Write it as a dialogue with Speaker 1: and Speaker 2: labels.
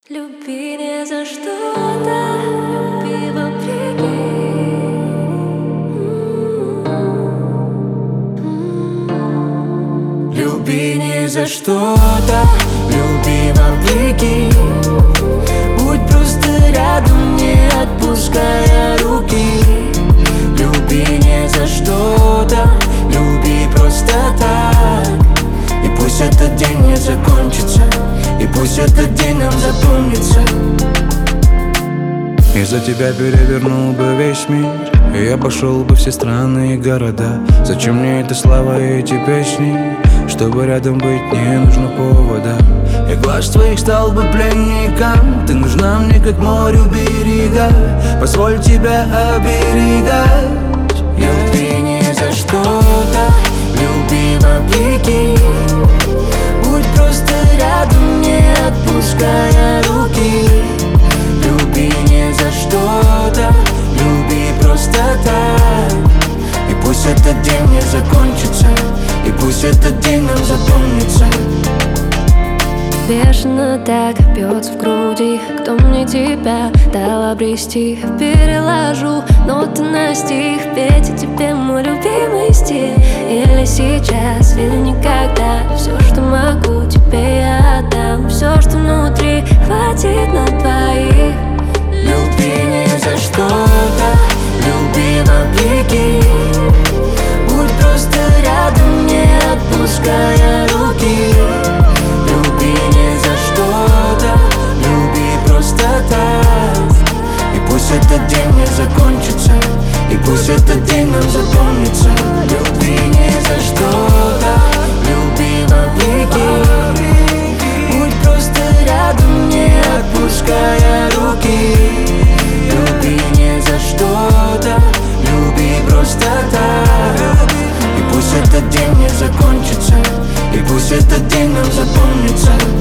Speaker 1: Люби не за что-то, люби вопреки.
Speaker 2: Люби не за что-то, люби вопреки. Будь просто рядом, не отпуская руки. Люби не за что-то, люби просто так. И пусть этот день не закончится, и пусть этот день нам запомнится.
Speaker 3: Я за тебя перевернул бы весь мир, и я пошел бы все страны и города. Зачем мне эта слава и эти песни? Чтобы рядом быть, не нужно повода. Я глаз твоих стал бы пленником. Ты нужна мне, как морю берега. Позволь тебя оберегать.
Speaker 2: Люби не за что-то, люби вопреки. Будь просто рядом, не отпуская руки. Люби не за что-то, люби просто так. И пусть этот день не закончится, и пусть этот день нам запомнится.
Speaker 1: Бешено так бьется в груди. Кто мне тебя дал обрести? Переложу ноты на стих. Петь тебе мой любимый стиль. Или сейчас, или никогда. Все, что могу, тебе я отдам. Все, что внутри, хватит на двоих.
Speaker 2: Люби не за что-то, люби вопреки. Будь просто рядом, не отпуская руки. Люби не за что-то, люби просто так. И пусть этот день не закончится, и пусть этот день нам запомнится. Люби не за что-то, люби вопреки. Будь просто рядом, не отпуская руки. Люби не за что-то, люби просто так. И пусть этот день не закончится, и пусть этот день нам запомнится.